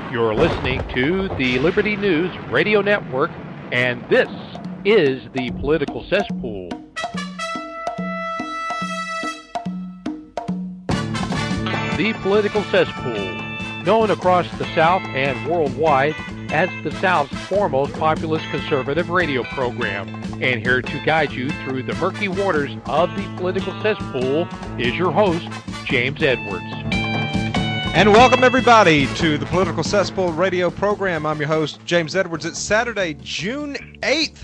You're listening to the Liberty News Radio Network, and this is the Political Cesspool. The Political Cesspool, known across the South and worldwide as the South's foremost populist conservative radio program. And here to guide you through the murky waters of the Political Cesspool is your host, James Edwards. And welcome, everybody, to the Political Cesspool radio program. I'm your host, James Edwards. It's Saturday, June 8th.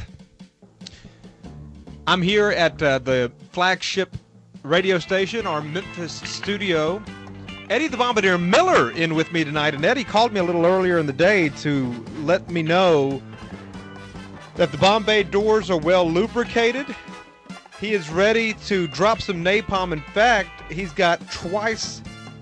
I'm here at the flagship radio station, our Memphis studio. Eddie the Bombardier Miller in with me tonight. And Eddie called me a little earlier in the day to let me know that the Bombay doors are well lubricated. He is ready to drop some napalm. In fact, he's got twice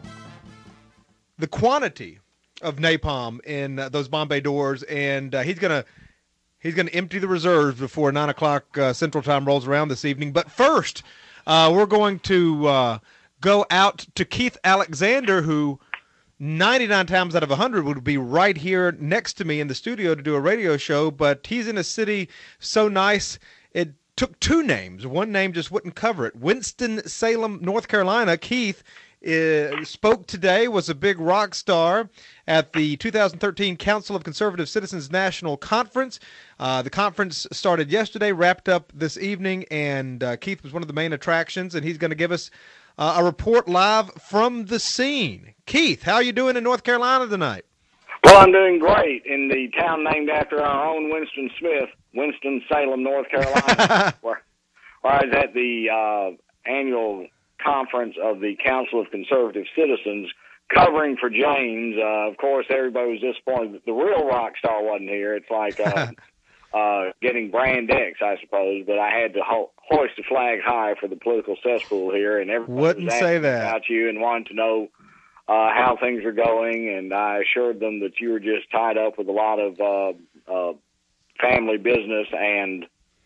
the quantity of napalm in those Bombay doors, and he's gonna empty the reserves before 9 o'clock Central Time rolls around this evening. But first, we're going to go out to Keith Alexander, who 99 times out of 100 would be right here next to me in the studio to do a radio show, but he's in a city so nice it took two names. One name just wouldn't cover it. Winston-Salem, North Carolina. Keith spoke today, was a big rock star at the 2013 Council of Conservative Citizens National Conference. The conference started yesterday, wrapped up this evening, and Keith was one of the main attractions, and he's going to give us a report live from the scene. Keith, how are you doing in North Carolina tonight? Well, I'm doing great in the town named after our own Winston Smith, Winston-Salem, North Carolina, where I was at the annual conference of the Council of Conservative Citizens covering for James. Of course, everybody was disappointed that the real rock star wasn't here. It's like getting Brand X, I suppose, but I had to hoist the flag high for the Political Cesspool here, and everybody was asking about you and wanted to know how things are going, and I assured them that you were just tied up with a lot of family business and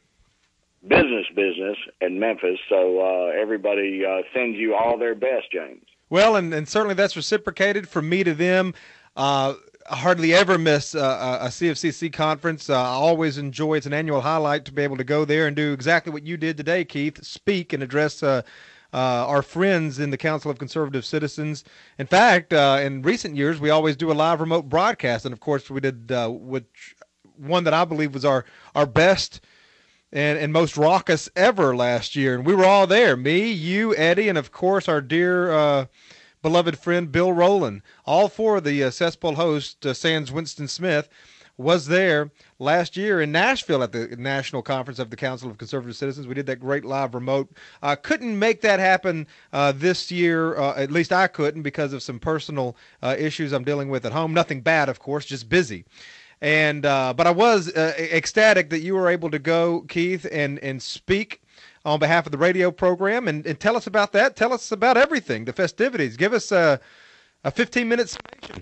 business in Memphis, so everybody sends you all their best, James. Well, and certainly that's reciprocated from me to them. I hardly ever miss a CFCC conference. I always enjoy, it's an annual highlight to be able to go there and do exactly what you did today, Keith, speak and address our friends in the Council of Conservative Citizens. In fact, in recent years, we always do a live remote broadcast, and of course we did one that I believe was our best and most raucous ever last year. And we were all there, me, you, Eddie, and of course our dear beloved friend Bill Rowland. All four of the cesspool hosts, sans Winston Smith, was there last year in Nashville at the National Conference of the Council of Conservative Citizens. We did that great live remote. Couldn't make that happen this year, at least I couldn't, because of some personal issues I'm dealing with at home. Nothing bad, of course, just busy. And but I was ecstatic that you were able to go, Keith, and speak on behalf of the radio program, and tell us about that. Tell us about everything, the festivities. Give us a 15-minute summation.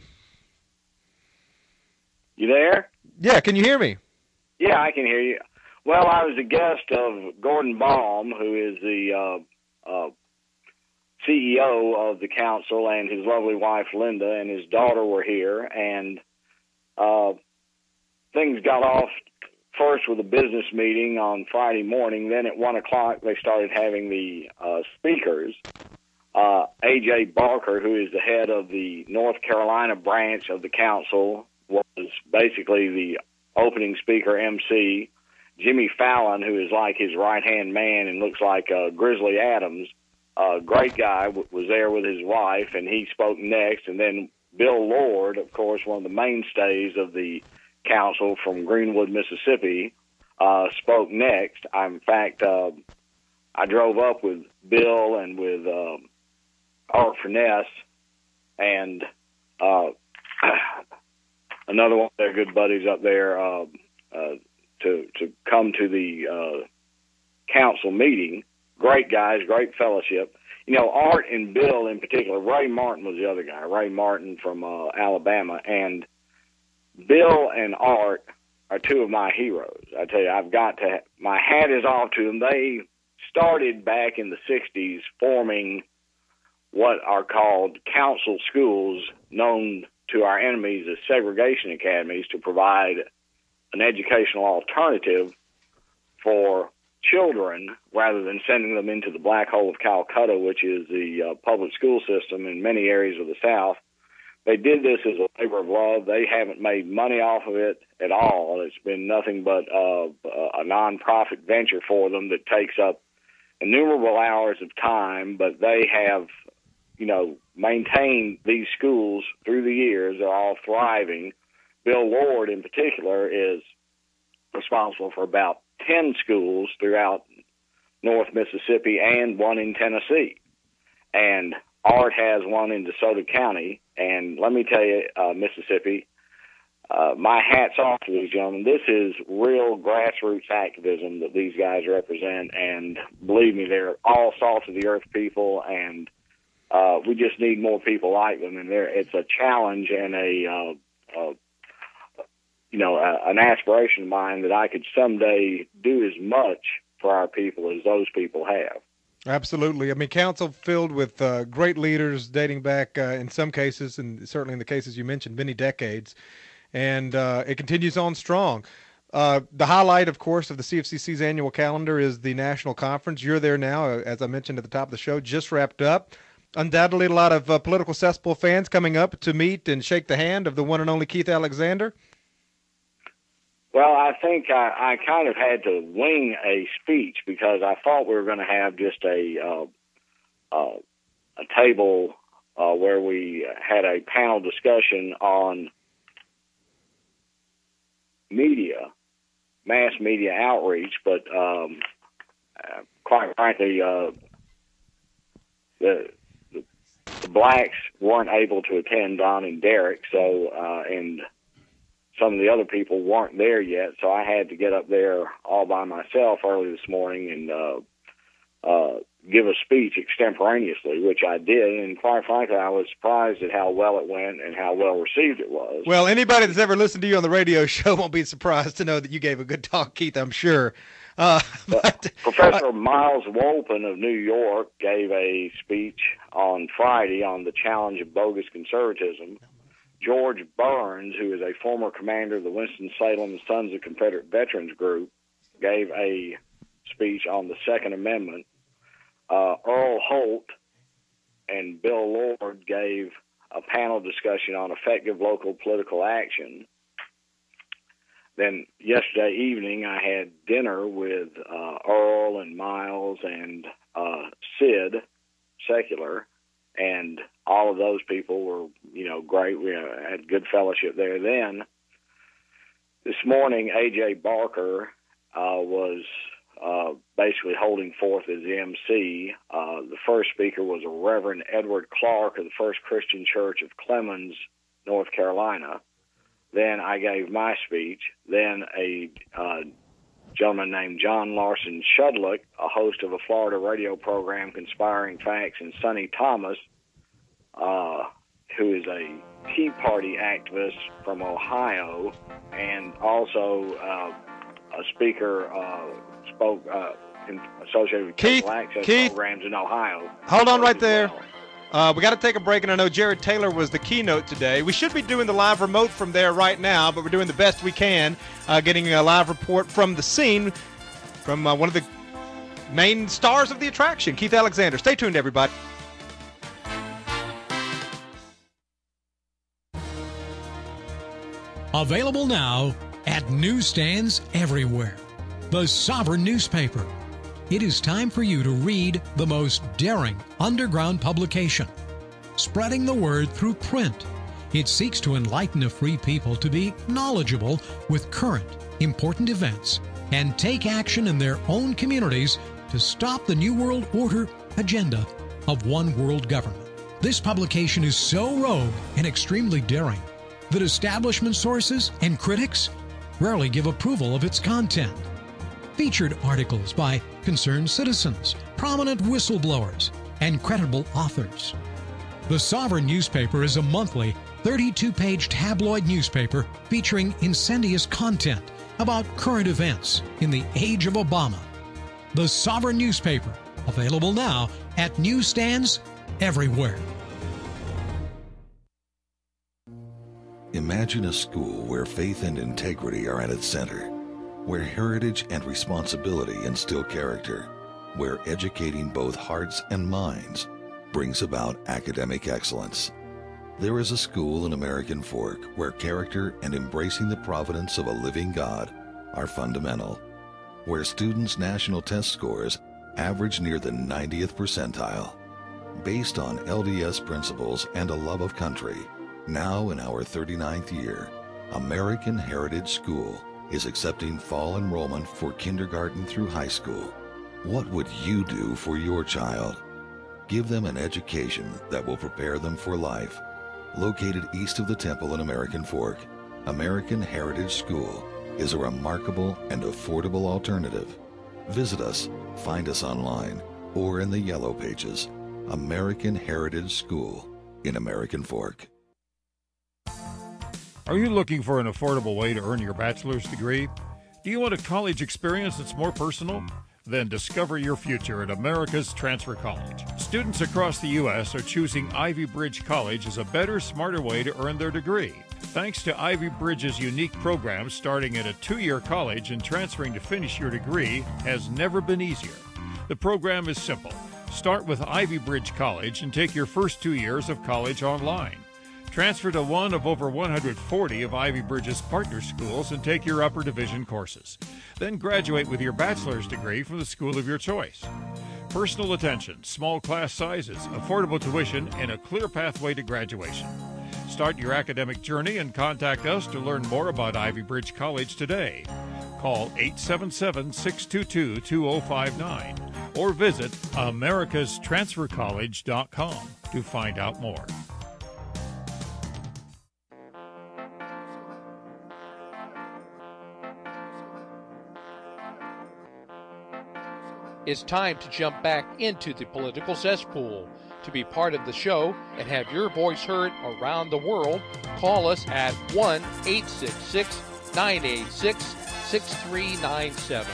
You there? Yeah, can you hear me? Yeah, I can hear you. Well, I was a guest of Gordon Baum, who is the CEO of the council, and his lovely wife, Linda, and his daughter were here, and things got off first with a business meeting on Friday morning. Then at 1 o'clock, they started having the speakers. A.J. Barker, who is the head of the North Carolina branch of the council, was basically the opening speaker MC. Jimmy Fallon, who is like his right-hand man and looks like Grizzly Adams, a great guy, was there with his wife, and he spoke next. And then Bill Lord, of course, one of the mainstays of the council from Greenwood, Mississippi, spoke next. In fact, I drove up with Bill and with Art Furness and another one of their good buddies up there to come to the council meeting. Great guys, great fellowship. You know, Art and Bill in particular. Ray Martin was the other guy, Ray Martin from Alabama. And Bill and Art are two of my heroes. I tell you, my hat is off to them. They started back in the 60s forming what are called council schools, known to our enemies as segregation academies to provide an educational alternative for children rather than sending them into the black hole of Calcutta, which is the public school system in many areas of the South. They did this as a labor of love. They haven't made money off of it at all. It's been nothing but a nonprofit venture for them that takes up innumerable hours of time, but they have, maintained these schools through the years. They're all thriving. Bill Lord, in particular, is responsible for about 10 schools throughout North Mississippi and one in Tennessee. And Art has one in DeSoto County. And let me tell you, Mississippi, my hat's off to these gentlemen. This is real grassroots activism that these guys represent. And believe me, they're all salt of the earth people, and we just need more people like them. And it's a challenge and an aspiration of mine that I could someday do as much for our people as those people have. Absolutely. I mean, council filled with great leaders dating back, in some cases, and certainly in the cases you mentioned, many decades. And it continues on strong. The highlight, of course, of the CFCC's annual calendar is the national conference. You're there now, as I mentioned at the top of the show, just wrapped up. Undoubtedly, a lot of Political Cesspool fans coming up to meet and shake the hand of the one and only Keith Alexander. Well, I think I kind of had to wing a speech because I thought we were going to have just a table where we had a panel discussion on media, mass media outreach, but quite frankly, the blacks weren't able to attend, Don and Derek, so and some of the other people weren't there yet, so I had to get up there all by myself early this morning and give a speech extemporaneously, which I did, and quite frankly, I was surprised at how well it went and how well received it was. Well, anybody that's ever listened to you on the radio show won't be surprised to know that you gave a good talk, Keith, I'm sure. Professor Miles Wolpin of New York gave a speech on Friday on the challenge of bogus conservatism. George Burns, who is a former commander of the Winston-Salem Sons of Confederate Veterans Group, gave a speech on the Second Amendment. Earl Holt and Bill Lord gave a panel discussion on effective local political action. Then yesterday evening, I had dinner with Earl and Miles and Sid Secular, and all of those people were, great. We had good fellowship there. Then this morning, A.J. Barker was basically holding forth as the MC. The first speaker was a Reverend Edward Clark of the First Christian Church of Clemens, North Carolina. Then I gave my speech. Then a gentleman named John Larson Shudlick, a host of a Florida radio program, Conspiring Facts, and Sonny Thomas, who is a Tea Party activist from Ohio, and also a speaker spoke associated with Keith, access programs in Ohio. Hold on right there. We got to take a break, and I know Jared Taylor was the keynote today. We should be doing the live remote from there right now, but we're doing the best we can, getting a live report from the scene from one of the main stars of the attraction, Keith Alexander. Stay tuned, everybody. Available now at newsstands everywhere. The Sovereign Newspaper. It is time for you to read the most daring underground publication. Spreading the word through print, it seeks to enlighten a free people to be knowledgeable with current, important events and take action in their own communities to stop the New World Order agenda of one world government. This publication is so rogue and extremely daring that establishment sources and critics rarely give approval of its content. Featured articles by concerned citizens, prominent whistleblowers, and credible authors. The Sovereign Newspaper is a monthly 32-page tabloid newspaper featuring incendious content about current events in the age of Obama. The Sovereign Newspaper, available now at newsstands everywhere. Imagine a school where faith and integrity are at its center, where heritage and responsibility instill character, where educating both hearts and minds brings about academic excellence. There is a school in American Fork where character and embracing the providence of a living God are fundamental, where students' national test scores average near the 90th percentile. Based on LDS principles and a love of country, now in our 39th year, American Heritage School is accepting fall enrollment for kindergarten through high school. What would you do for your child? Give them an education that will prepare them for life. Located east of the temple in American Fork, American Heritage School is a remarkable and affordable alternative. Visit us, find us online, or in the Yellow Pages. American Heritage School in American Fork. Are you looking for an affordable way to earn your bachelor's degree? Do you want a college experience that's more personal? Then discover your future at America's Transfer College. Students across the U.S. are choosing Ivy Bridge College as a better, smarter way to earn their degree. Thanks to Ivy Bridge's unique program, starting at a 2-year college and transferring to finish your degree has never been easier. The program is simple. Start with Ivy Bridge College and take your first 2 years of college online. Transfer to one of over 140 of Ivy Bridge's partner schools and take your upper division courses. Then graduate with your bachelor's degree from the school of your choice. Personal attention, small class sizes, affordable tuition, and a clear pathway to graduation. Start your academic journey and contact us to learn more about Ivy Bridge College today. Call 877-622-2059 or visit americastransfercollege.com to find out more. It's time to jump back into the political cesspool. To be part of the show and have your voice heard around the world, call us at 1-866-986-6397.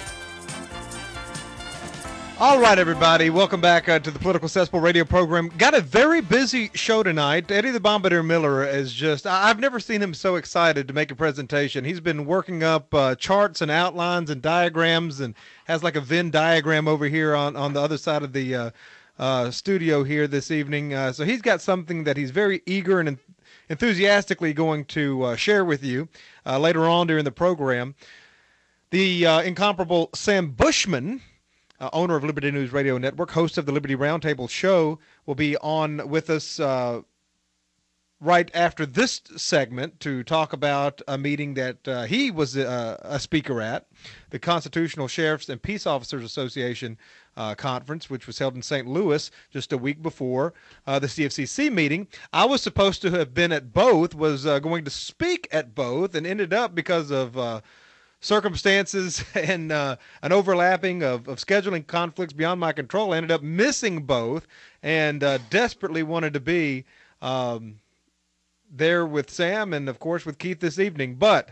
All right, everybody. Welcome back to the Political Cesspool radio program. Got a very busy show tonight. Eddie the Bombardier Miller is just, I've never seen him so excited to make a presentation. He's been working up charts and outlines and diagrams and has like a Venn diagram over here on the other side of the studio here this evening. So he's got something that he's very eager and enthusiastically going to share with you later on during the program. The incomparable Sam Bushman, owner of Liberty News Radio Network, host of the Liberty Roundtable show, will be on with us right after this segment to talk about a meeting that he was a speaker at, the Constitutional Sheriffs and Peace Officers Association conference, which was held in St. Louis just a week before the CFCC meeting. I was supposed to have been at both, was going to speak at both, and ended up because of circumstances and an overlapping of scheduling conflicts beyond my control. I ended up missing both and desperately wanted to be there with Sam and, of course, with Keith this evening. But,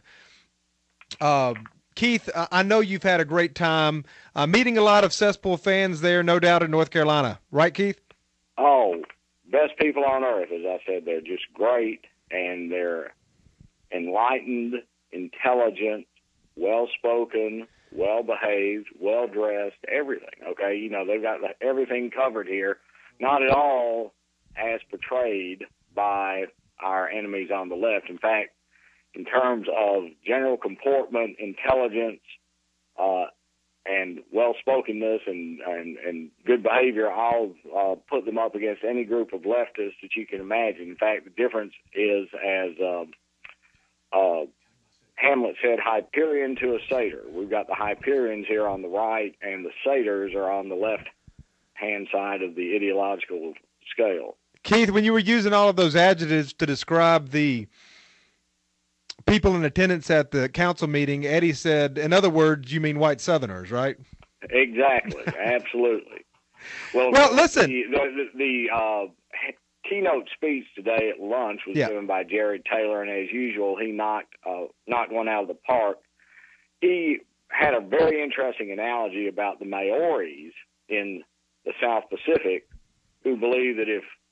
Keith, I know you've had a great time meeting a lot of Cesspool fans there, no doubt, in North Carolina. Right, Keith? Oh, best people on earth, as I said. They're just great, and they're enlightened, intelligent, well-spoken, well-behaved, well-dressed, everything, okay? You know, they've got everything covered here, not at all as portrayed by our enemies on the left. In fact, in terms of general comportment, intelligence, and well-spokenness and good behavior, I'll put them up against any group of leftists that you can imagine. In fact, the difference is, as Hamlet said, Hyperion to a satyr. We've got the Hyperions here on the right, and the satyrs are on the left-hand side of the ideological scale. Keith, when you were using all of those adjectives to describe the people in attendance at the council meeting, Eddie said, in other words, you mean white Southerners, right? Exactly. Absolutely. Well, listen. The keynote speech today at lunch was given by Jared Taylor, and as usual, he knocked one out of the park. He had a very interesting analogy about the Maoris in the South Pacific, who believe that if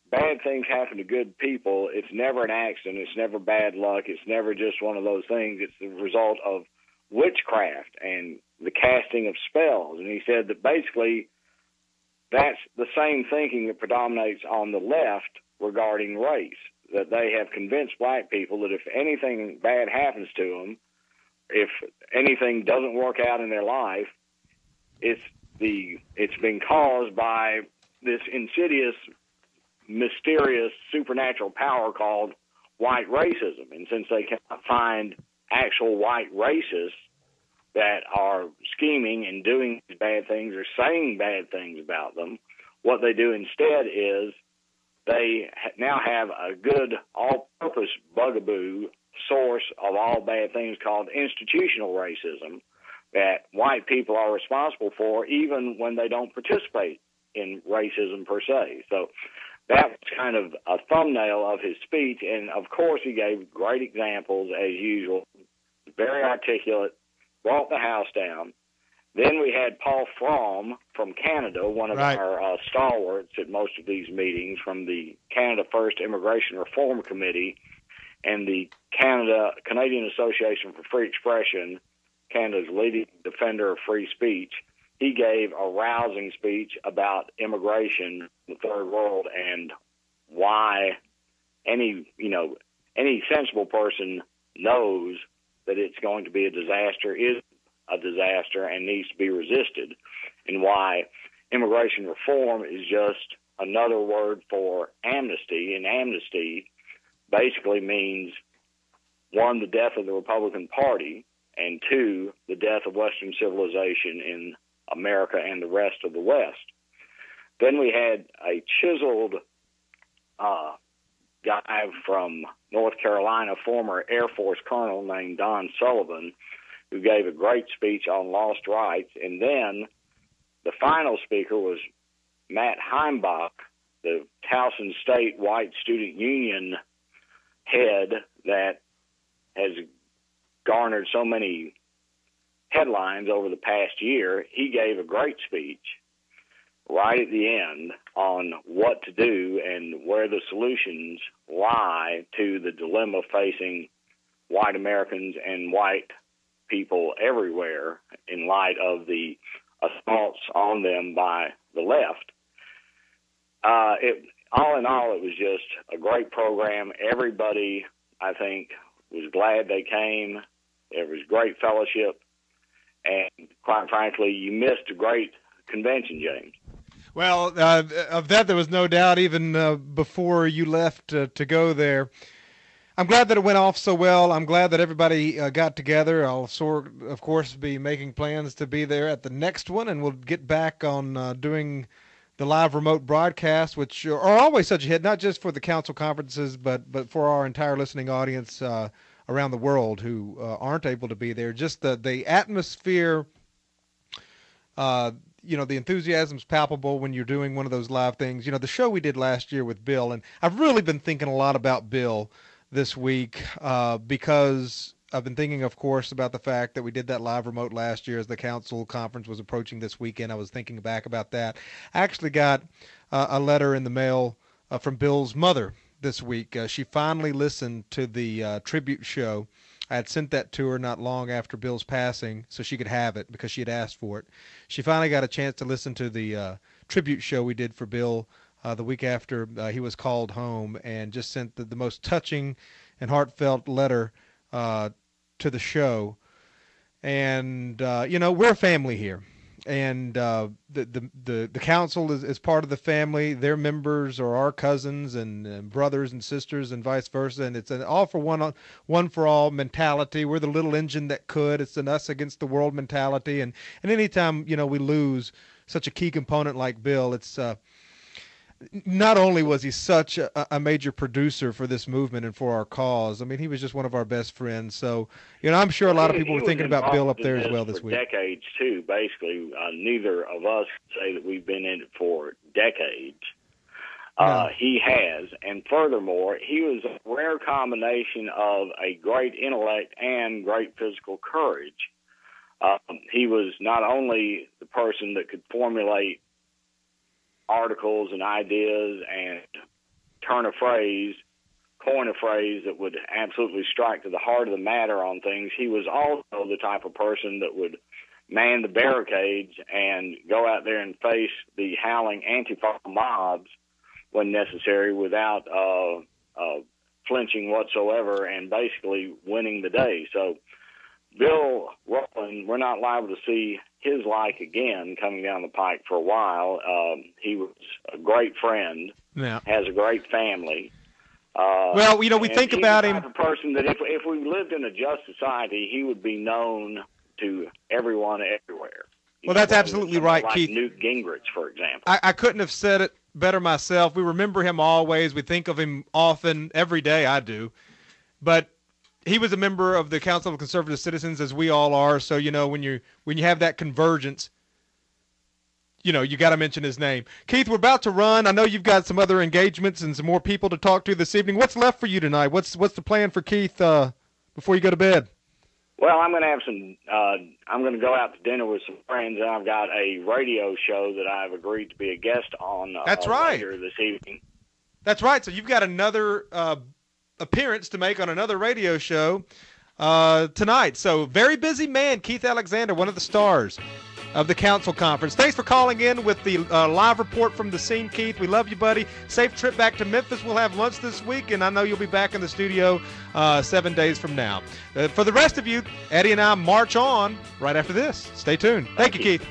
bad things happen to good people, it's never an accident. It's never bad luck. It's never just one of those things. It's the result of witchcraft and the casting of spells. And he said that basically that's the same thinking that predominates on the left regarding race, that they have convinced black people that if anything bad happens to them, if anything doesn't work out in their life, it's been caused by this insidious, mysterious, supernatural power called white racism. And since they cannot find actual white racists that are scheming and doing these bad things or saying bad things about them, what they do instead is they now have a good all-purpose bugaboo source of all bad things called institutional racism that white people are responsible for even when they don't participate in racism per se. So that was kind of a thumbnail of his speech, and of course he gave great examples as usual, very articulate, brought the house down. Then we had Paul Fromm from Canada, one of our stalwarts at most of these meetings from the Canada First Immigration Reform Committee and the Canadian Association for Free Expression, Canada's leading defender of free speech. He gave a rousing speech about immigration in the third world and why any sensible person knows that it's going to be a disaster, is a disaster, and needs to be resisted, and why immigration reform is just another word for amnesty, and amnesty basically means, one, the death of the Republican Party, and two, the death of Western civilization in America and the rest of the West. Then we had a chiseled guy from North Carolina, former Air Force colonel named Don Sullivan, who gave a great speech on lost rights. And then the final speaker was Matt Heimbach, the Towson State White Student Union head that has garnered so many headlines over the past year. He gave a great speech right at the end on what to do and where the solutions lie to the dilemma facing white Americans and white people everywhere in light of the assaults on them by the left. All in all, it was just a great program. Everybody, I think, was glad they came. There was great fellowship. And quite frankly, you missed a great convention, James. Well, of that there was no doubt even before you left to go there. I'm glad that it went off so well. I'm glad that everybody got together. I'll, of course, be making plans to be there at the next one, and we'll get back on doing the live remote broadcasts, which are always such a hit, not just for the council conferences, but for our entire listening audience around the world who aren't able to be there. Just the atmosphere, the enthusiasm's palpable when you're doing one of those live things. The show we did last year with Bill, and I've really been thinking a lot about Bill this week because I've been thinking, of course, about the fact that we did that live remote last year as the council conference was approaching this weekend. I was thinking back about that. I actually got a letter in the mail from Bill's mother this week. She finally listened to the tribute show. I had sent that to her not long after Bill's passing so she could have it because she had asked for it. She finally got a chance to listen to the tribute show we did for Bill the week after he was called home, and just sent the most touching and heartfelt letter to the show. And we're a family here, and the council is part of the family. Their members are our cousins and brothers and sisters and vice versa, and it's an all for one for all mentality. We're the little engine that could. It's an us against the world mentality, and anytime we lose such a key component like Bill, it's not only was he such a major producer for this movement and for our cause, I mean, he was just one of our best friends. So, I'm sure a lot of people were thinking about Bill up there as well this week. Decades, too, basically. Neither of us say that we've been in it for decades. No. He has, and furthermore, he was a rare combination of a great intellect and great physical courage. He was not only the person that could formulate articles and ideas and coin a phrase that would absolutely strike to the heart of the matter on things. He was also the type of person that would man the barricades and go out there and face the howling Antifa mobs when necessary without flinching whatsoever and basically winning the day. So Bill Rowland, we're not liable to see his like again coming down the pike for a while. He was a great friend, has a great family. Well, you know, we think about him. He's the type of person that if we lived in a just society, he would be known to everyone everywhere. Well, that's absolutely right, like Keith. Newt Gingrich, for example. I couldn't have said it better myself. We remember him always. We think of him often, every day. I do. But he was a member of the Council of Conservative Citizens, as we all are. So, you know, when you have that convergence, you know, you got to mention his name. Keith, we're about to run. I know you've got some other engagements and some more people to talk to this evening. What's left for you tonight? What's the plan for Keith before you go to bed? Well, I'm going to have some. I'm going to go out to dinner with some friends, and I've got a radio show that I've agreed to be a guest on. That's right. Later this evening. That's right. So you've got another appearance to make on another radio show tonight. So very busy man, Keith Alexander, one of the stars of the council conference. Thanks for calling in with the live report from the scene, Keith. We love you, buddy. Safe trip back to Memphis. We'll have lunch this week, and I know you'll be back in the studio 7 days from now. For the rest of you, Eddie and I march on right after this. Stay tuned. Thank you, Keith.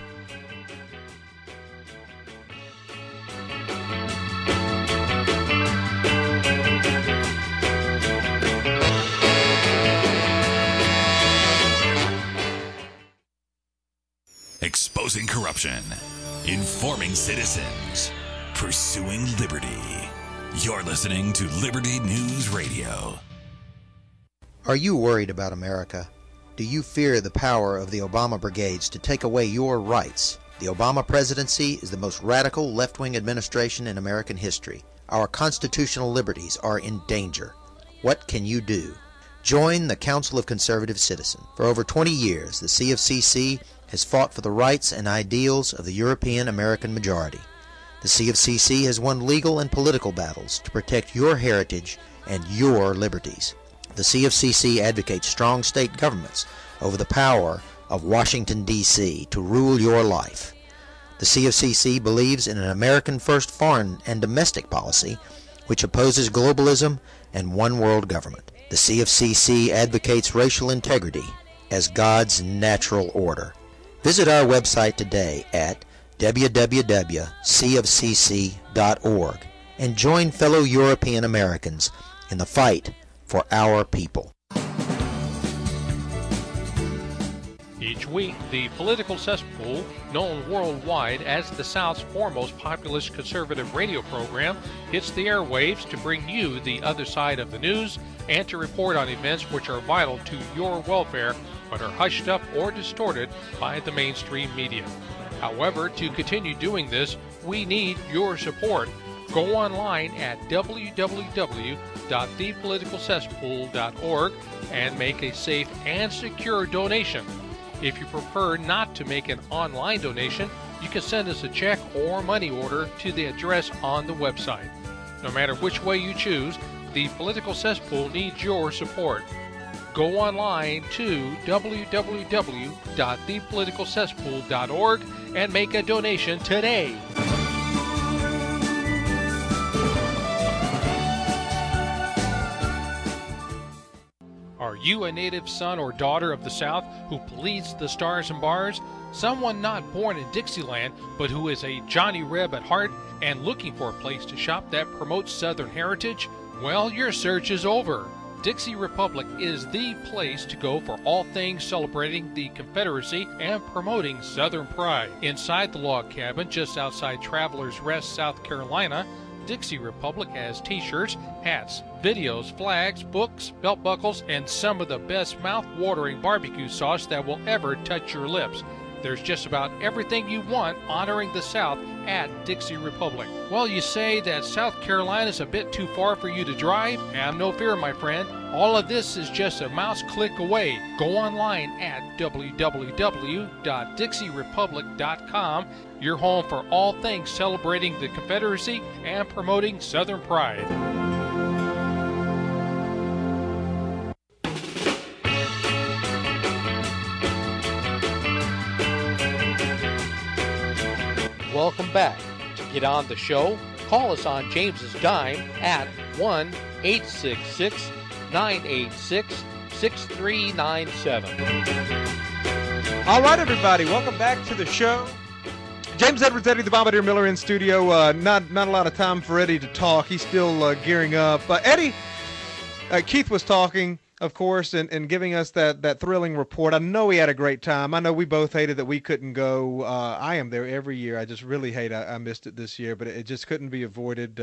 Exposing corruption, informing citizens, pursuing liberty. You're listening to Liberty News Radio. Are you worried about America? Do you fear the power of the Obama brigades to take away your rights? The Obama presidency is the most radical left-wing administration in American history. Our constitutional liberties are in danger. What can you do? Join the Council of Conservative Citizens. For over 20 years, the CFCC has fought for the rights and ideals of the European American majority. The CFCC has won legal and political battles to protect your heritage and your liberties. The CFCC advocates strong state governments over the power of Washington, D.C. to rule your life. The CFCC believes in an American first foreign and domestic policy which opposes globalism and one world government. The CFCC advocates racial integrity as God's natural order. Visit our website today at www.cfcc.org and join fellow European Americans in the fight for our people. Each week, the Political Cesspool, known worldwide as the South's foremost populist conservative radio program, hits the airwaves to bring you the other side of the news and to report on events which are vital to your welfare but are hushed up or distorted by the mainstream media. However, to continue doing this, we need your support. Go online at www.thepoliticalcesspool.org and make a safe and secure donation. If you prefer not to make an online donation, you can send us a check or money order to the address on the website. No matter which way you choose, the Political Cesspool needs your support. Go online to www.thepoliticalcesspool.org and make a donation today. Are you a native son or daughter of the South who bleeds the stars and bars? Someone not born in Dixieland, but who is a Johnny Reb at heart and looking for a place to shop that promotes Southern heritage? Well, your search is over. Dixie Republic is the place to go for all things celebrating the Confederacy and promoting Southern pride. Inside the log cabin just outside Travelers Rest, South Carolina, Dixie Republic has t-shirts, hats, videos, flags, books, belt buckles, and some of the best mouth-watering barbecue sauce that will ever touch your lips. There's just about everything you want honoring the South at Dixie Republic. Well, you say that South Carolina is a bit too far for you to drive? Have no fear, my friend. All of this is just a mouse click away. Go online at www.dixierepublic.com, your home for all things celebrating the Confederacy and promoting Southern pride. Welcome back. To get on the show, call us on James's dime at 1-866-986-6397. All right, everybody, welcome back to the show. James Edwards, Eddie the Bombardier Miller in studio. Not a lot of time for Eddie to talk. He's still gearing up. Eddie, Keith was talking, of course, and giving us that thrilling report. I know he had a great time. I know we both hated that we couldn't go. I am there every year. I just really hate I missed it this year, but it just couldn't be avoided.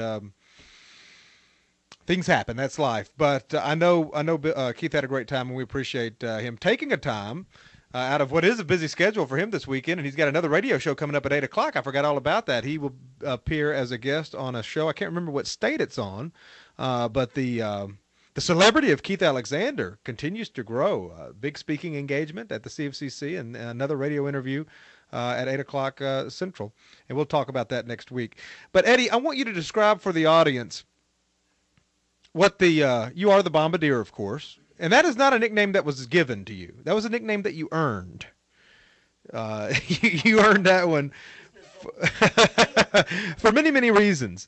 Things happen. That's life. But I know Keith had a great time, and we appreciate him taking a time out of what is a busy schedule for him this weekend, and he's got another radio show coming up at 8 o'clock. I forgot all about that. He will appear as a guest on a show. I can't remember what state it's on, but the celebrity of Keith Alexander continues to grow. Big speaking engagement at the CFCC and another radio interview at 8 o'clock Central. And we'll talk about that next week. But, Eddie, I want you to describe for the audience what you are the Bombardier, of course. And that is not a nickname that was given to you. That was a nickname that you earned. You earned that one for many, many reasons.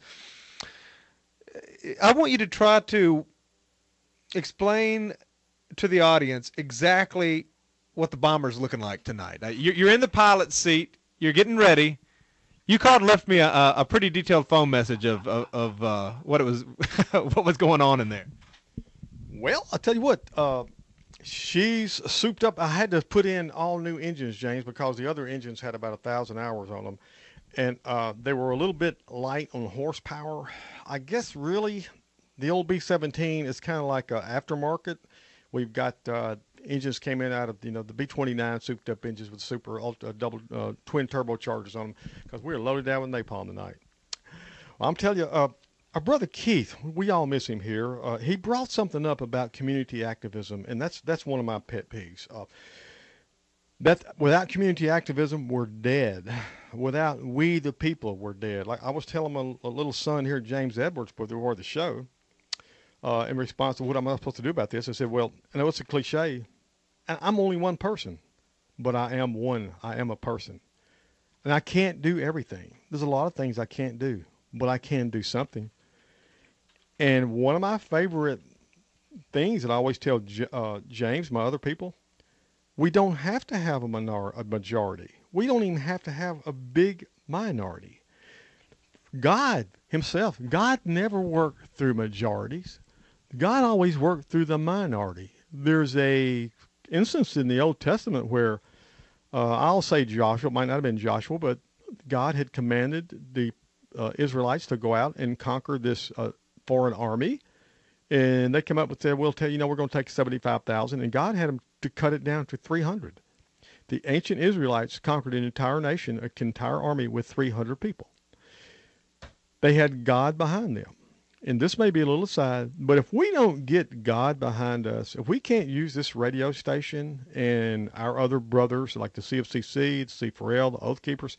I want you to try to explain to the audience exactly what the Bomber's looking like tonight. You're in the pilot seat. You're getting ready. You called and left me a pretty detailed phone message of what it was, what was going on in there. Well, I'll tell you what, she's souped up. I had to put in all new engines, James, because the other engines had about 1,000 hours on them. And they were a little bit light on horsepower. I guess really the old B-17 is kind of like an aftermarket. We've got engines came in out of, the B-29 souped up engines with super double twin turbochargers on them because we were loaded down with napalm tonight. Well, I'm telling you, our brother Keith, we all miss him here. He brought something up about community activism, and that's one of my pet peeves. That without community activism, we're dead. Without we, the people, we're dead. Like I was telling my little son here, James Edwards, before the show, in response to what am I supposed to do about this, I said, well, I know it's a cliche, and I'm only one person, but I am one. I am a person. And I can't do everything. There's a lot of things I can't do, but I can do something. And one of my favorite things that I always tell James, my other people, we don't have to have a majority. We don't even have to have a big minority. God himself, God never worked through majorities. God always worked through the minority. There's a instance in the Old Testament where I'll say Joshua, it might not have been Joshua, but God had commanded the Israelites to go out and conquer this foreign army. And they come up and said, we're going to take 75,000. And God had them to cut it down to 300. The ancient Israelites conquered an entire nation, an entire army with 300 people. They had God behind them. And this may be a little aside, but if we don't get God behind us, if we can't use this radio station and our other brothers like the CFCC, the C4L, the Oath Keepers,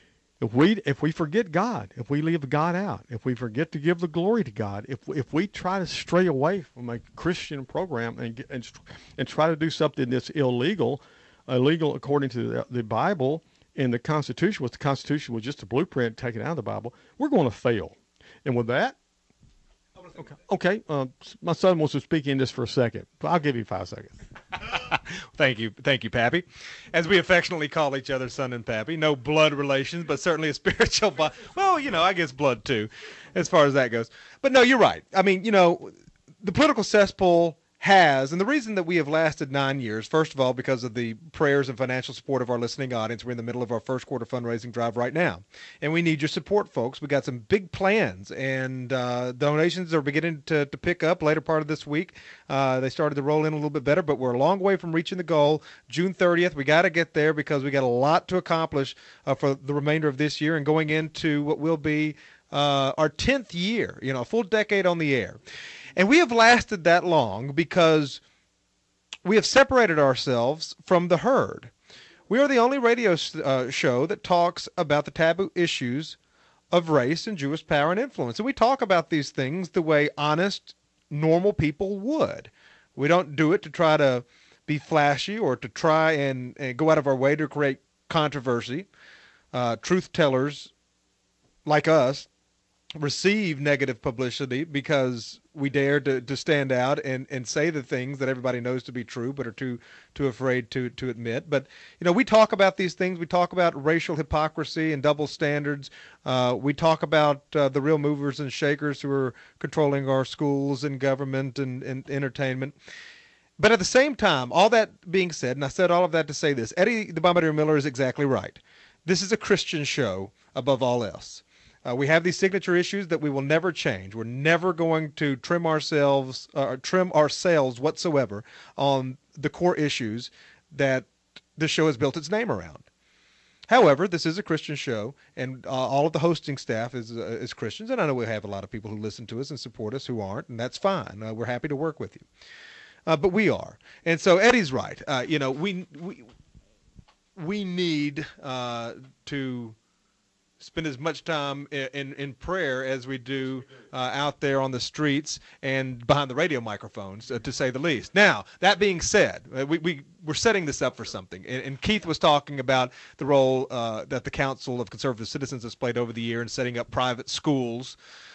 if we forget God, if we leave God out, if we forget to give the glory to God, if we try to stray away from a Christian program and try to do something that's illegal according to the Bible and the Constitution, the Constitution was just a blueprint taken out of the Bible, we're going to fail. And with that, okay. My son wants to speak in this for a second, but I'll give you 5 seconds. Thank you, Pappy. As we affectionately call each other son and Pappy. No blood relations, but certainly a spiritual bond. Well, I guess blood too, as far as that goes. But no, you're right. I mean, the political cesspool has, and the reason that we have lasted 9 years, first of all, because of the prayers and financial support of our listening audience. We're in the middle of our first quarter fundraising drive right now, and we need your support, folks. We got some big plans, and donations are beginning to pick up later part of this week. They started to roll in a little bit better, but we're a long way from reaching the goal. June 30th, we got to get there because we got a lot to accomplish for the remainder of this year and going into what will be our 10th year, a full decade on the air. And we have lasted that long because we have separated ourselves from the herd. We are the only radio show that talks about the taboo issues of race and Jewish power and influence. And we talk about these things the way honest, normal people would. We don't do it to try to be flashy or to try and go out of our way to create controversy. Truth tellers like us receive negative publicity because we dare to stand out and say the things that everybody knows to be true but are too afraid to admit. But, we talk about these things. We talk about racial hypocrisy and double standards. We talk about the real movers and shakers who are controlling our schools and government and entertainment. But at the same time, all that being said, and I said all of that to say this, Eddie the Bombardier Miller is exactly right. This is a Christian show above all else. We have these signature issues that we will never change. We're never going to trim our sails whatsoever on the core issues that the show has built its name around. However, this is a Christian show, and all of the hosting staff is Christians, and I know we have a lot of people who listen to us and support us who aren't, and that's fine. We're happy to work with you. But we are. And so Eddie's right. We need to spend as much time in prayer as we do out there on the streets and behind the radio microphones, to say the least. Now, that being said, we're setting this up for something. And Keith was talking about the role that the Council of Conservative Citizens has played over the year in setting up private schools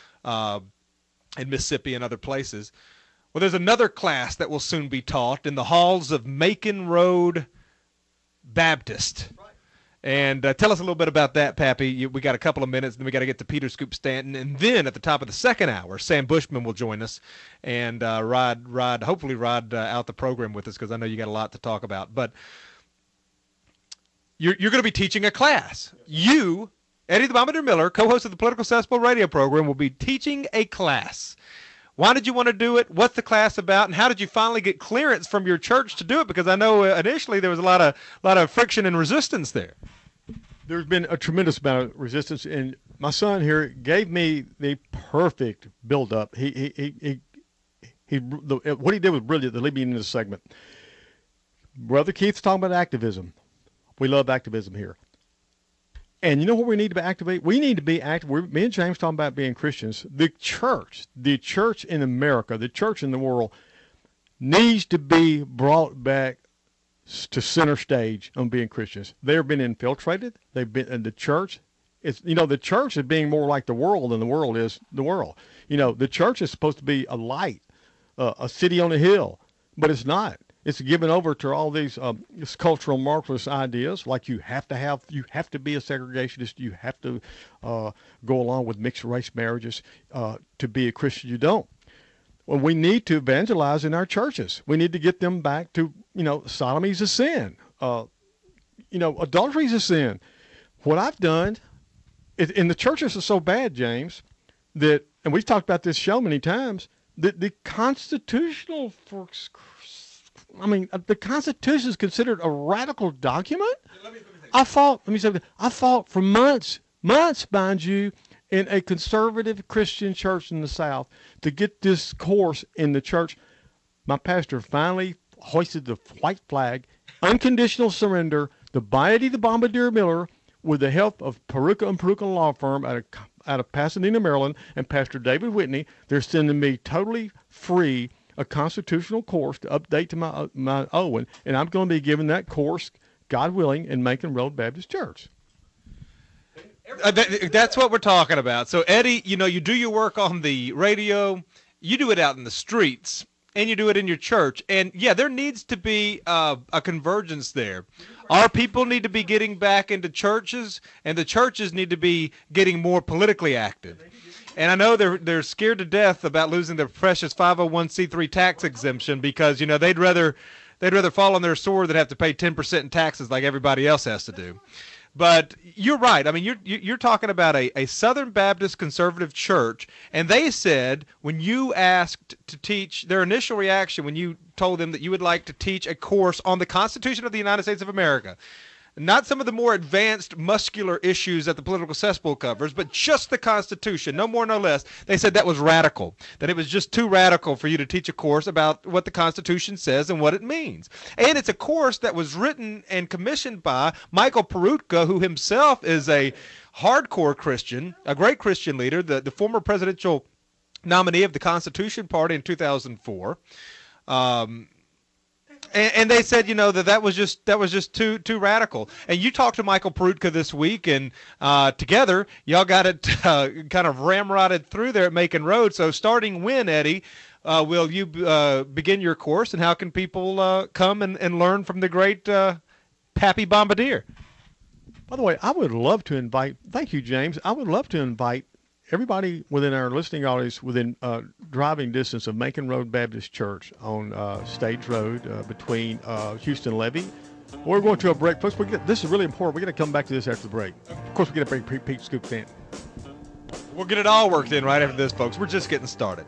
in Mississippi and other places. Well, there's another class that will soon be taught in the halls of Macon Road Baptist. And tell us a little bit about that, Pappy. We got a couple of minutes, then we got to get to Peter Scoop Stanton, and then at the top of the second hour, Sam Bushman will join us and hopefully ride out the program with us, because I know you got a lot to talk about. But you're going to be teaching a class. You, Eddie the Bombardier Miller, co-host of the Political Cesspool radio program, will be teaching a class. Why did you want to do it? What's the class about? And how did you finally get clearance from your church to do it? Because I know initially there was a lot of friction and resistance there. There's been a tremendous amount of resistance, and my son here gave me the perfect build-up. What he did was brilliant to lead me into this segment. Brother Keith's talking about activism. We love activism here. And you know what we need to activate? We need to be active. Me and James talking about being Christians. The church in America, the church in the world, needs to be brought back to center stage on being Christians. They've been infiltrated. They've been in the church. The church is being more like the world than the world is the world. The church is supposed to be a light, a city on a hill, but it's not. It's given over to all these cultural Marxist ideas, like you have to be a segregationist, you have to go along with mixed race marriages to be a Christian. You don't. Well, we need to evangelize in our churches. We need to get them back to, sodomy is a sin. Adultery is a sin. What I've done, and the churches are so bad, James, that, and we've talked about this show many times, that the Constitution is considered a radical document. I fought for months, mind you, in a conservative Christian church in the South to get this course in the church. My pastor finally hoisted the white flag, unconditional surrender, the Eddie the Bombardier Miller, with the help of Peruka and Peruka Law Firm out of Pasadena, Maryland, and Pastor David Whitney. They're sending me totally free a constitutional course to update to my Owen, and I'm going to be giving that course, God willing, in Macon Road Baptist Church. That's what we're talking about. So, Eddie, you do your work on the radio, you do it out in the streets, and you do it in your church. And, yeah, there needs to be a convergence there. Our people need to be getting back into churches, and the churches need to be getting more politically active. And I know they're scared to death about losing their precious 501c3 tax exemption because, they'd rather fall on their sword than have to pay 10% in taxes like everybody else has to do. But you're right. I mean, you're talking about a Southern Baptist conservative church, and they said when you asked to teach, their initial reaction when you told them that you would like to teach a course on the Constitution of the United States of America, Not some of the more advanced muscular issues that the political cesspool covers, but just the Constitution, no more, no less. They said that was radical, that it was just too radical for you to teach a course about what the Constitution says and what it means. And it's a course that was written and commissioned by Michael Peroutka, who himself is a hardcore Christian, a great Christian leader, the former presidential nominee of the Constitution Party in 2004. And they said, that was just too radical. And you talked to Michael Peroutka this week, and together y'all got it kind of ramrodded through there at Macon Road. So starting when, Eddie, will you begin your course, and how can people come and learn from the great Pappy Bombardier? By the way, I would love to invite. Thank you, James. I would love to invite everybody within our listening audience within driving distance of Macon Road Baptist Church on Stage Road between Houston and Levy. We're going to a break. Folks, this is really important. We're going to come back to this after the break. Of course, we're going to bring Pete Scoop in. We'll get it all worked in right after this, folks. We're just getting started.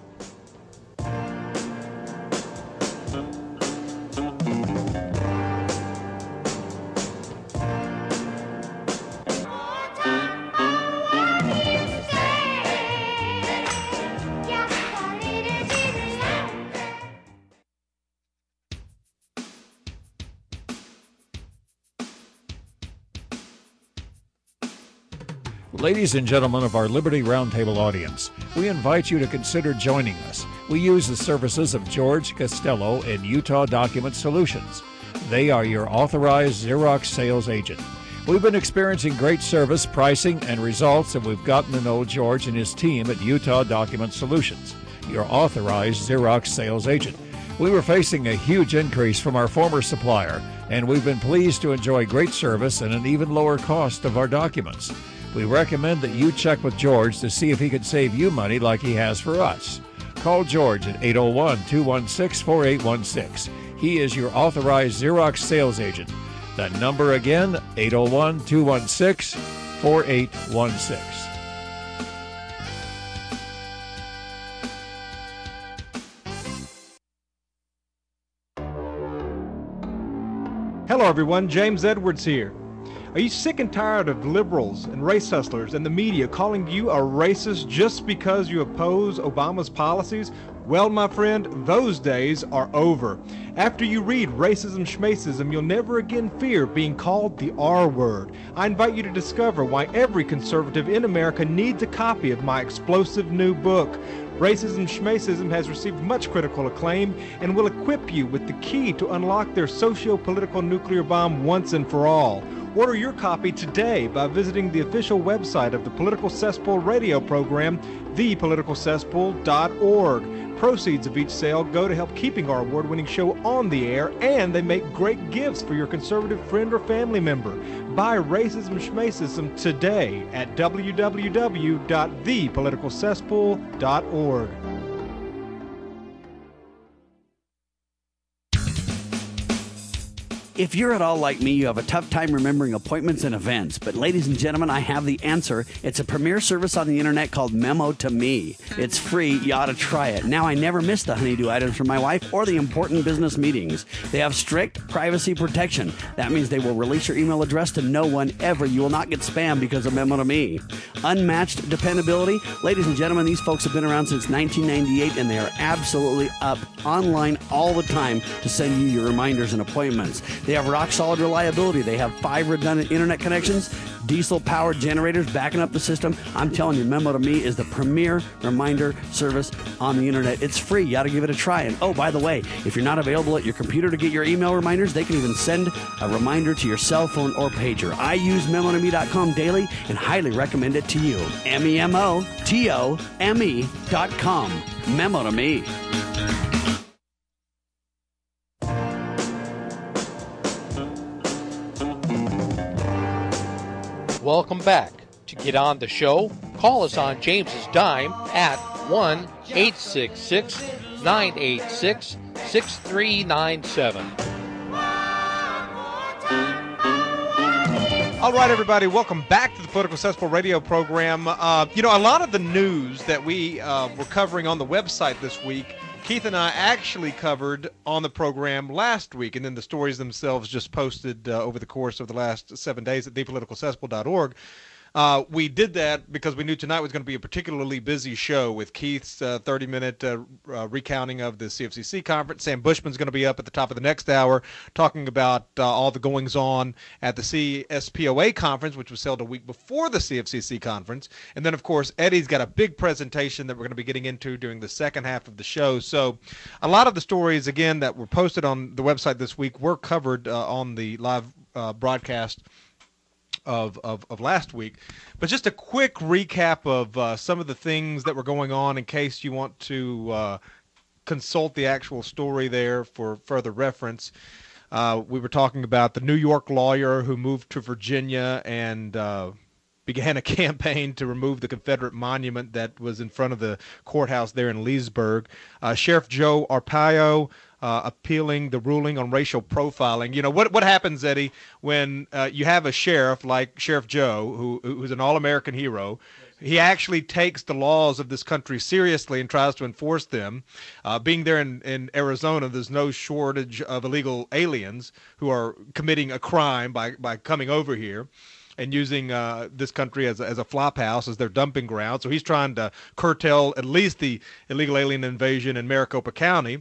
Ladies and gentlemen of our Liberty Roundtable audience, we invite you to consider joining us. We use the services of George Costello and Utah Document Solutions. They are your authorized Xerox sales agent. We've been experiencing great service, pricing, and results, and we've gotten to know George and his team at Utah Document Solutions, your authorized Xerox sales agent. We were facing a huge increase from our former supplier, and we've been pleased to enjoy great service and an even lower cost of our documents. We recommend that you check with George to see if he can save you money like he has for us. Call George at 801-216-4816. He is your authorized Xerox sales agent. That number again, 801-216-4816. Hello, everyone. James Edwards here. Are you sick and tired of liberals and race hustlers and the media calling you a racist just because you oppose Obama's policies? Well, my friend, those days are over. After you read Racism Schmacism, you'll never again fear being called the R word. I invite you to discover why every conservative in America needs a copy of my explosive new book. Racism Schmacism has received much critical acclaim and will equip you with the key to unlock their socio-political nuclear bomb once and for all. Order your copy today by visiting the official website of the Political Cesspool radio program, thepoliticalcesspool.org. Proceeds of each sale go to help keeping our award-winning show on the air, and they make great gifts for your conservative friend or family member. Buy Racism Schmacism today at www.thepoliticalcesspool.org. If you're at all like me, you have a tough time remembering appointments and events. But ladies and gentlemen, I have the answer. It's a premier service on the internet called Memo to Me. It's free. You ought to try it. Now, I never miss the honeydew items from my wife or the important business meetings. They have strict privacy protection. That means they will release your email address to no one ever. You will not get spam because of Memo to Me. Unmatched dependability. Ladies and gentlemen, these folks have been around since 1998, and they are absolutely up online all the time to send you your reminders and appointments. They have rock-solid reliability. They have 5 redundant internet connections, diesel-powered generators backing up the system. I'm telling you, Memo to Me is the premier reminder service on the internet. It's free. You got to give it a try. And oh, by the way, if you're not available at your computer to get your email reminders, they can even send a reminder to your cell phone or pager. I use memotome.com daily and highly recommend it to you. memotome.com. Memo to Me. Welcome back. To get on the show, call us on James's dime at 1-866-986-6397. All right, everybody, welcome back to the Political Cesspool radio program. A lot of the news that we were covering on the website this week Keith and I actually covered on the program last week, and then the stories themselves just posted over the course of the last 7 days at thepoliticalcesspool.org. We did that because we knew tonight was going to be a particularly busy show with Keith's 30-minute recounting of the CFCC conference. Sam Bushman's going to be up at the top of the next hour talking about all the goings-on at the CSPOA conference, which was held a week before the CFCC conference. And then, of course, Eddie's got a big presentation that we're going to be getting into during the second half of the show. So a lot of the stories, again, that were posted on the website this week were covered on the live broadcast of last week. But just a quick recap of some of the things that were going on in case you want to consult the actual story there for further reference. We were talking about the New York lawyer who moved to Virginia and began a campaign to remove the Confederate monument that was in front of the courthouse there in Leesburg. Sheriff Joe Arpaio appealing the ruling on racial profiling. You know, what happens, Eddie, when you have a sheriff like Sheriff Joe, who's an all-American hero. He actually takes the laws of this country seriously and tries to enforce them. Being there in Arizona, there's no shortage of illegal aliens who are committing a crime by coming over here and using this country as a flop house, as their dumping ground. So he's trying to curtail at least the illegal alien invasion in Maricopa County.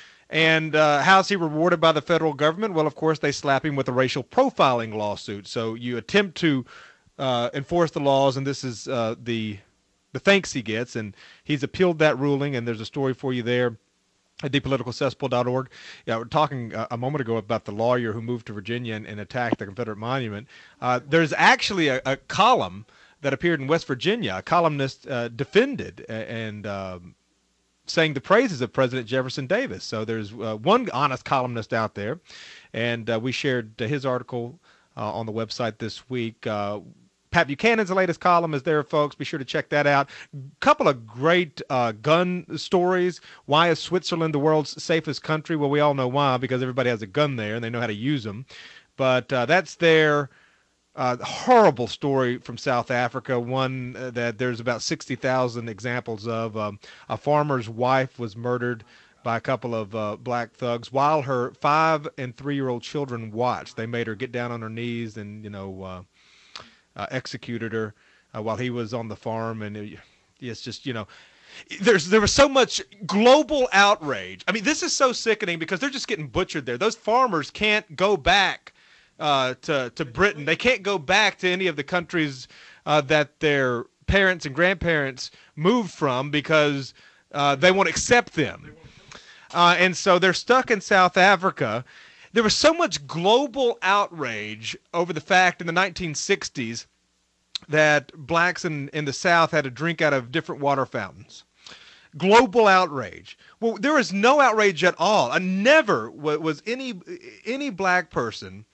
And how's he rewarded by the federal government? Well, of course, they slap him with a racial profiling lawsuit. So you attempt to enforce the laws, and this is the thanks he gets. And he's appealed that ruling, and there's a story for you there at thepoliticalcesspool.org. Yeah, we're talking a moment ago about the lawyer who moved to Virginia and attacked the Confederate monument. There's actually a column that appeared in West Virginia. A columnist defended and saying the praises of President Jefferson Davis. So there's one honest columnist out there, and we shared his article on the website this week. Pat Buchanan's latest column is there, folks. Be sure to check that out. Couple of great gun stories. Why is Switzerland the world's safest country? Well, we all know why, because everybody has a gun there and they know how to use them. But that's their horrible story from South Africa, one that there's about 60,000 examples of. A farmer's wife was murdered by a couple of black thugs while her 5- and 3-year-old children watched. They made her get down on her knees and, executed her while he was on the farm. And it's just, there was so much global outrage. I mean, this is so sickening because they're just getting butchered there. Those farmers can't go back to Britain. They can't go back to any of the countries that their parents and grandparents moved from because they won't accept them. And so they're stuck in South Africa. There was so much global outrage over the fact in the 1960s that blacks in the South had to drink out of different water fountains. Global outrage. Well, there was no outrage at all. Never was any black person.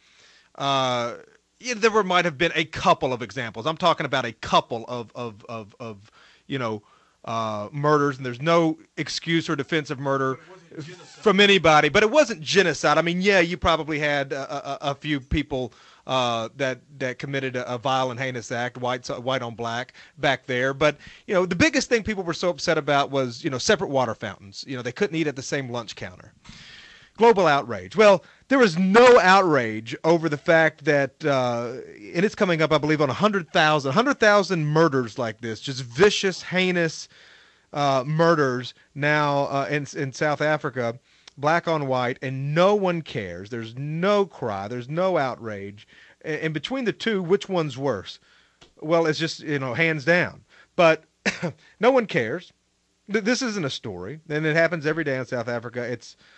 There might have been a couple of examples. I'm talking about a couple of murders, and there's no excuse or defense of murder from anybody. But it wasn't genocide. I mean, yeah, you probably had a few people that committed a vile and heinous act, white on black, back there. But the biggest thing people were so upset about was separate water fountains. They couldn't eat at the same lunch counter. Global outrage. Well, there was no outrage over the fact that, and it's coming up, I believe, on 100,000 murders like this, just vicious, heinous murders now in South Africa, black on white, and no one cares. There's no cry. There's no outrage. And between the two, which one's worse? Well, it's just, hands down. But no one cares. This isn't a story, and it happens every day in South Africa.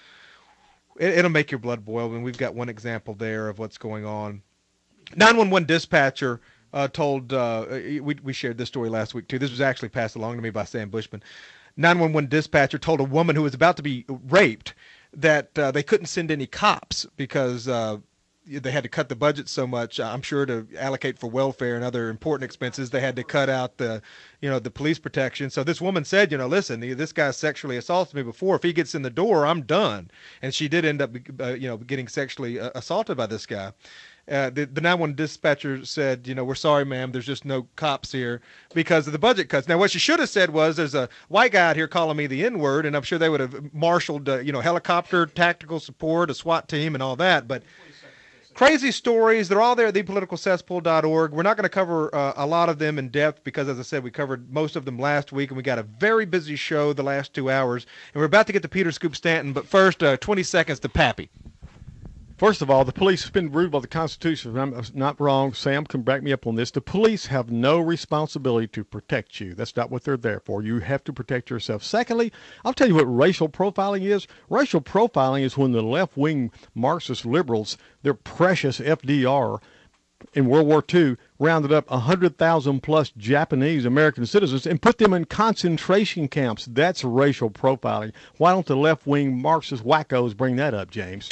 It'll make your blood boil, and we've got one example there of what's going on. 911 dispatcher told, we shared this story last week too. This was actually passed along to me by Sam Bushman. 911 dispatcher told a woman who was about to be raped that they couldn't send any cops because they had to cut the budget so much. I'm sure to allocate for welfare and other important expenses, they had to cut out the police protection. So this woman said, listen, this guy sexually assaulted me before. If he gets in the door, I'm done. And she did end up, getting sexually assaulted by this guy. the 911 dispatcher said, we're sorry, ma'am, there's just no cops here because of the budget cuts. Now, what she should have said was, there's a white guy out here calling me the N-word, and I'm sure they would have marshaled, helicopter, tactical support, a SWAT team, and all that. But crazy stories, they're all there at thepoliticalcesspool.org. We're not going to cover a lot of them in depth because, as I said, we covered most of them last week, and we got a very busy show the last 2 hours. And we're about to get to Peter Scoop Stanton, but first, 20 seconds to Pappy. First of all, the police have been ruled by the Constitution. I'm not wrong. Sam can back me up on this. The police have no responsibility to protect you. That's not what they're there for. You have to protect yourself. Secondly, I'll tell you what racial profiling is. Racial profiling is when the left-wing Marxist liberals, their precious FDR in World War II, rounded up 100,000 plus Japanese American citizens and put them in concentration camps. That's racial profiling. Why don't the left-wing Marxist wackos bring that up, James?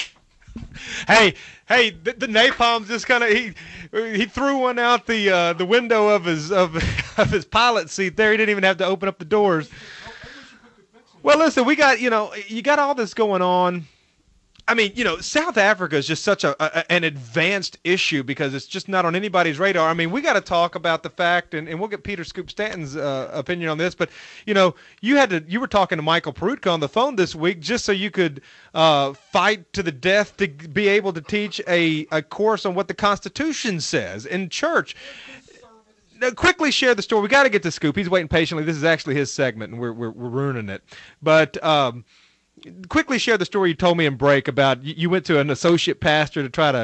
Hey, the napalm's just kind of he threw one out the window of his pilot seat there. He didn't even have to open up the doors. Well, listen, we got you got all this going on. I mean, South Africa is just such an advanced issue because it's just not on anybody's radar. I mean, we got to talk about the fact, and we'll get Peter Scoop Stanton's opinion on this. But you were talking to Michael Peroutka on the phone this week just so you could fight to the death to be able to teach a course on what the Constitution says in church. Now, quickly share the story. We got to get to Scoop. He's waiting patiently. This is actually his segment, and we're ruining it. But quickly share the story you told me in break about you went to an associate pastor to try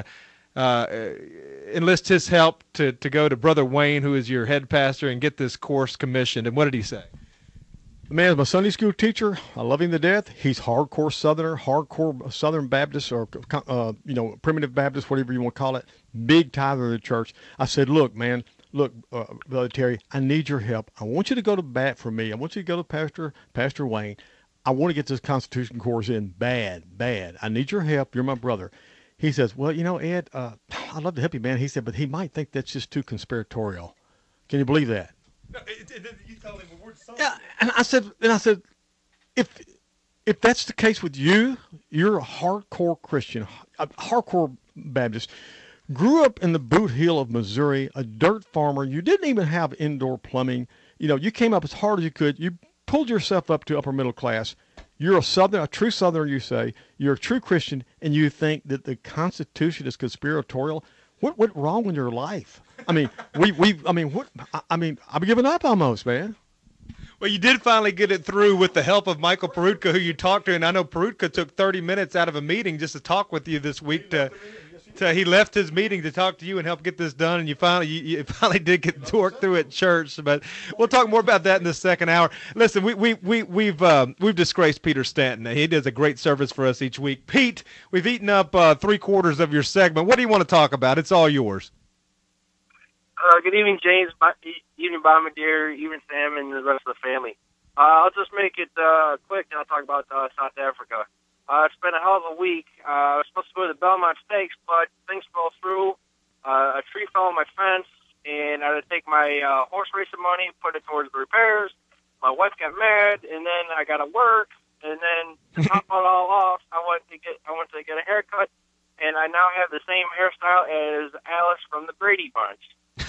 to enlist his help to go to Brother Wayne, who is your head pastor, and get this course commissioned. And what did he say? The man is my Sunday school teacher. I love him to death. He's hardcore Southerner, hardcore Southern Baptist, or primitive Baptist, whatever you want to call it. Big tither of the church. I said, look, Brother Terry, I need your help. I want you to go to bat for me. I want you to go to Pastor Wayne. I want to get this Constitution course in bad. I need your help. You're my brother. He says, well, Ed, I'd love to help you, man. He said, but he might think that's just too conspiratorial. Can you believe that? No, you told him the word something. Yeah, and I said, if that's the case with you, you're a hardcore Christian, a hardcore Baptist, grew up in the Boot Heel of Missouri, a dirt farmer. You didn't even have indoor plumbing. You came up as hard as you could. You pulled yourself up to upper middle class. You're a true Southerner, you say. You're a true Christian, and you think that the Constitution is conspiratorial. What went wrong in your life? I mean, I'm giving up almost, man. Well, you did finally get it through with the help of Michael Peroutka, who you talked to, and I know Peroutka took 30 minutes out of a meeting just to talk with you this week. He left his meeting to talk to you and help get this done, and you finally did get to work through at church. But we'll talk more about that in the second hour. Listen, we've disgraced Peter Stanton. He does a great service for us each week. Pete, we've eaten up 3/4 of your segment. What do you want to talk about? It's all yours. Good evening, James. Evening, Bombardier. Evening, Sam, and the rest of the family. I'll just make it quick, and I'll talk about South Africa. It's been a hell of a week. I was supposed to go to the Belmont Stakes, but things fell through. A tree fell on my fence, and I had to take my horse racing money, put it towards the repairs. My wife got mad, and then I got to work, and then to top it all off, I went to get a haircut, and I now have the same hairstyle as Alice from the Brady Bunch.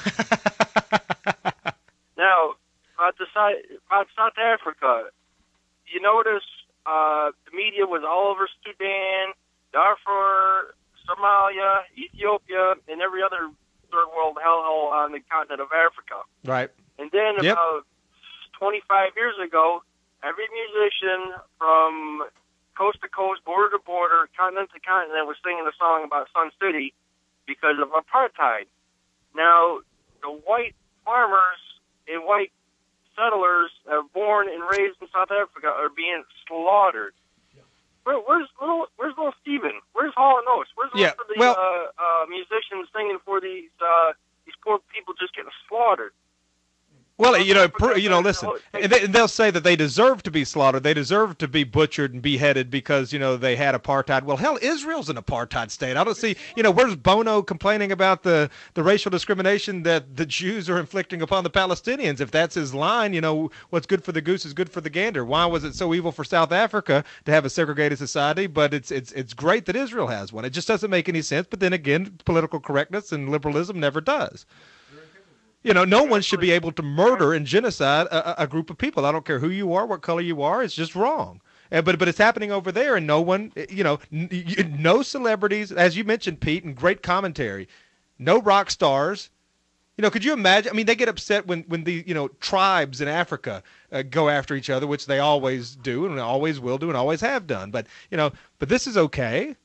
Now, about South Africa, you notice the media was all over Sudan, Darfur, Somalia, Ethiopia, and every other third world hellhole on the continent of Africa. Right. And then about 25 years ago, every musician from coast to coast, border to border, continent to continent was singing a song about Sun City because of apartheid. Now, the white farmers and white settlers that are born and raised in South Africa are being slaughtered. Where's little Stephen? Where's Hall and Oates? Where's the musicians singing for these poor people just getting slaughtered? Well, Well, listen, and they'll say that they deserve to be slaughtered. They deserve to be butchered and beheaded because, they had apartheid. Well, hell, Israel's an apartheid state. I don't see, where's Bono complaining about the racial discrimination that the Jews are inflicting upon the Palestinians? If that's his line, what's good for the goose is good for the gander. Why was it so evil for South Africa to have a segregated society, but it's great that Israel has one? It just doesn't make any sense. But then again, political correctness and liberalism never does. No one should be able to murder and genocide a group of people. I don't care who you are, what color you are. It's just wrong. But it's happening over there, and no one, no celebrities, as you mentioned, Pete, and great commentary. No rock stars. Could you imagine? I mean, they get upset when the tribes in Africa go after each other, which they always do and always will do and always have done. But but this is okay.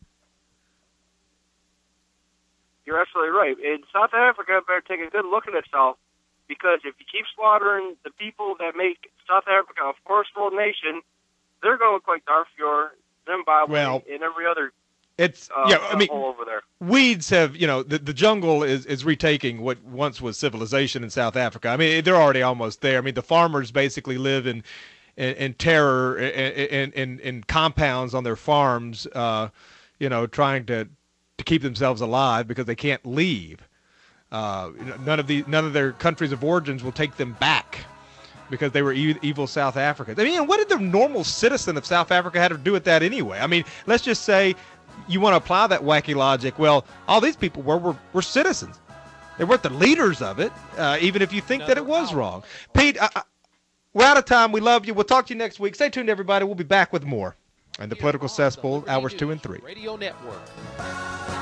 You're absolutely right. And South Africa better take a good look at itself, because if you keep slaughtering the people that make South Africa a first world nation, they're going to look like Darfur, Zimbabwe, and every other hole over there. Weeds have, the jungle is retaking what once was civilization in South Africa. I mean, they're already almost there. I mean, the farmers basically live in terror in compounds on their farms, trying to keep themselves alive because they can't leave. None of their countries of origins will take them back because they were evil South Africans. I mean, what did the normal citizen of South Africa have to do with that anyway? I mean, let's just say you want to apply that wacky logic. Well, all these people were citizens. They weren't the leaders of it, even if you think that it was wrong. Pete, we're out of time. We love you. We'll talk to you next week. Stay tuned, everybody. We'll be back with more. And the Political Cesspool, hours 2 and 3. Radio Network.